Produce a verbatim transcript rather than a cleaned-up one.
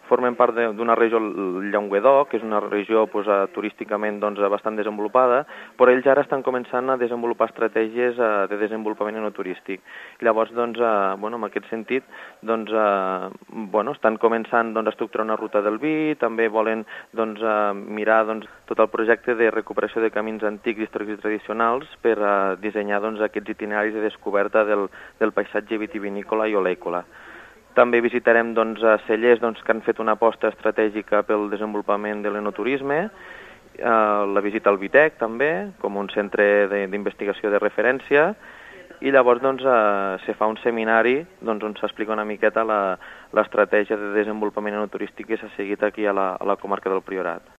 formen part d'una regió, el Llenguadoc, que és una regió pues, turísticament doncs, bastant desenvolupada, però ells ara estan començant a desenvolupar estratègies eh, de desenvolupament enoturístic. Llavors, doncs, eh, bueno, en aquest sentit, doncs, eh, bueno, estan començant doncs, a estructurar una ruta del vi, també volen doncs, eh, mirar doncs, tot el projecte de recuperació de camins antics, històrics i tradicionals per eh, dissenyar doncs, aquests itineraris de descoberta del, del paisatge vitivinícola i olècola. També visitarem doncs, cellers doncs, que han fet una aposta estratègica pel desenvolupament de l'enoturisme, eh, la visita al Vitec també, com un centre d'investigació de referència, i llavors doncs, eh, se fa un seminari doncs, on s'explica una miqueta l'estratègia de desenvolupament enoturístic que s'ha seguit aquí a la, a la comarca del Priorat.